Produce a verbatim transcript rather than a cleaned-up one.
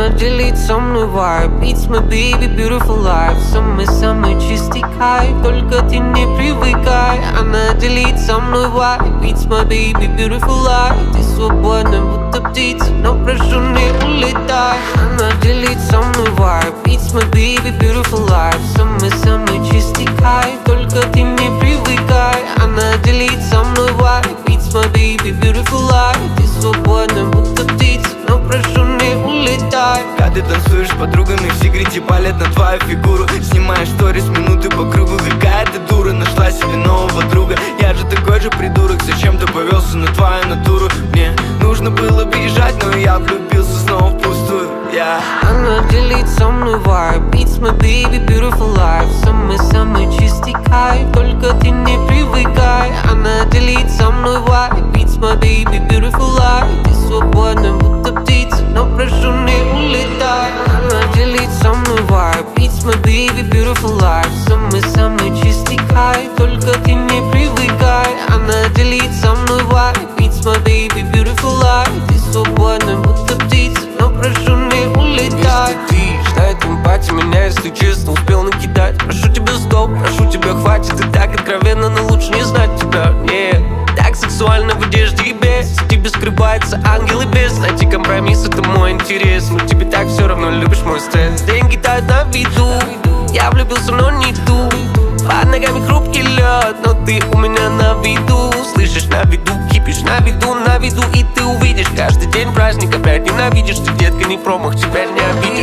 Она делит со мной vibe. It's my baby, beautiful life. Самый-самый чистый кайф, только ты не привыкай. Она делит со мной vibe. It's my baby, beautiful life. Ты свободна, будто птица, но прошу, не улетай. Она делит со мной vibe. It's my baby, beautiful life. Самый-самый чистый кайф, только ты не привыкай. Она делит со мной vibe. It's my baby, beautiful life. Ты свободна, будто птица, но прошу, не улетай. Когда ты танцуешь с подругами, все крити палят на твою фигуру. Снимаешь сторис минуты по кругу. Какая ты дура, нашла себе нового друга. Я же такой же придурок, зачем ты повелся на твою натуру? Мне нужно было бежать, но я влюбился снова впустую. yeah. Она делит со мной vibe. It's my baby, beautiful life. Самый-самый чистый кайф, только ты не привыкай. Она делит со мной vibe. It's my baby, beautiful life. Ты свободна, будто птица, но прошу, не улетай. Она делит со мной vibe. It's my baby, beautiful life. Самый-самый чистый кайф, только ты не привыкай. Она делит со мной vibe. It's my baby, beautiful life. Ты свободна, будто птица, но прошу, не улетай. Если ты ждать эмпатии меня, если честно, успел накидать. Прошу тебя, стоп, прошу тебя, хватит. Ты так откровенно, но лучше не знать тебя. Нет, так сексуально в одежде и без. В тебе скрывается ангел и бес. Найти компромисс, это мой интерес. Но тебе так все равно, любишь мой стресс. Деньги тают на виду, я влюбился, но не ту. Под ногами хрупкий лед, но ты у меня на виду. Слышишь, на виду, кипишь, на виду, на виду. И ты увидишь, каждый день праздник опять ненавидишь. Ты, детка, не промах, тебя не обидишь.